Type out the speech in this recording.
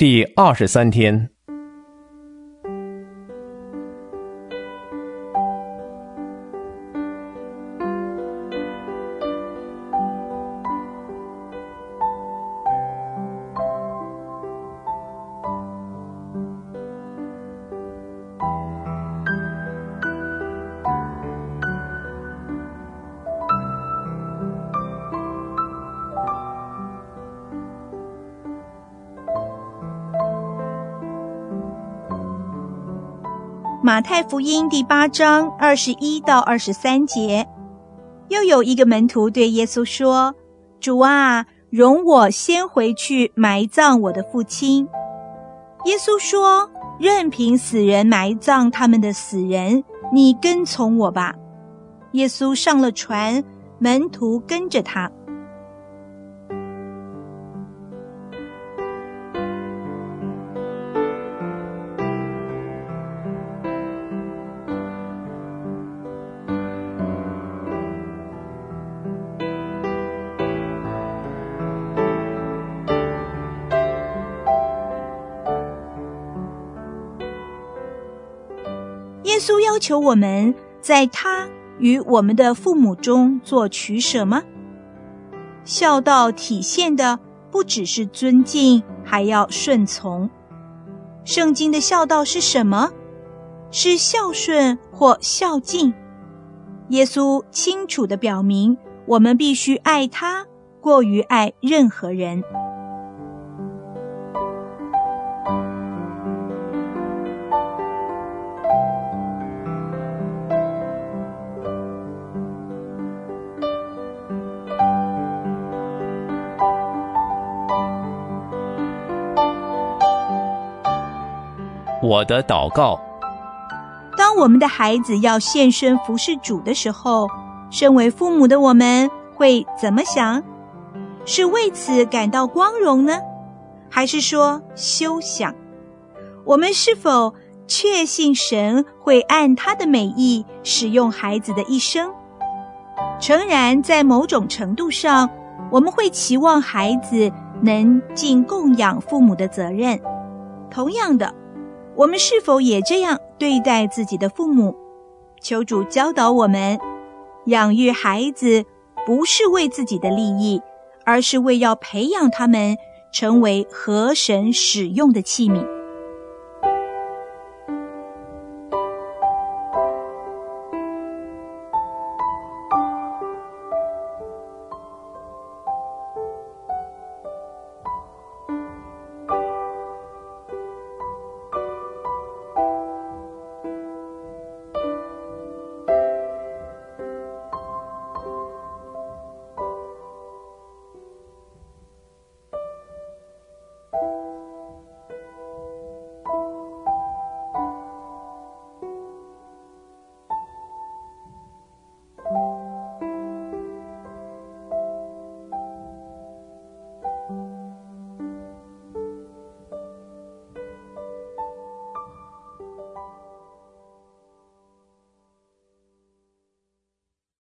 第23天。 马太福音第8章21到23节，又有一个门徒对耶稣说：主啊，容我先回去埋葬我的父亲。耶稣说：任凭死人埋葬他们的死人，你跟从我吧。耶稣上了船，门徒跟着他。耶稣要求我们在他与我们的父母中做取舍吗？孝道体现的不只是尊敬，还要顺从。圣经的孝道是什么？是孝顺或孝敬。耶稣清楚地表明，我们必须爱他，过于爱任何人。 我的祷告。 当我们的孩子要献身服侍主的时候，身为父母的我们会怎么想？是为此感到光荣呢，还是说休想？我们是否确信神会按他的美意使用孩子的一生？诚然，在某种程度上，我们会期望孩子能尽供养父母的责任。同样的，我们是否也这样对待自己的父母？求主教导我们，养育孩子不是为自己的利益，而是为要培养他们成为合神使用的器皿。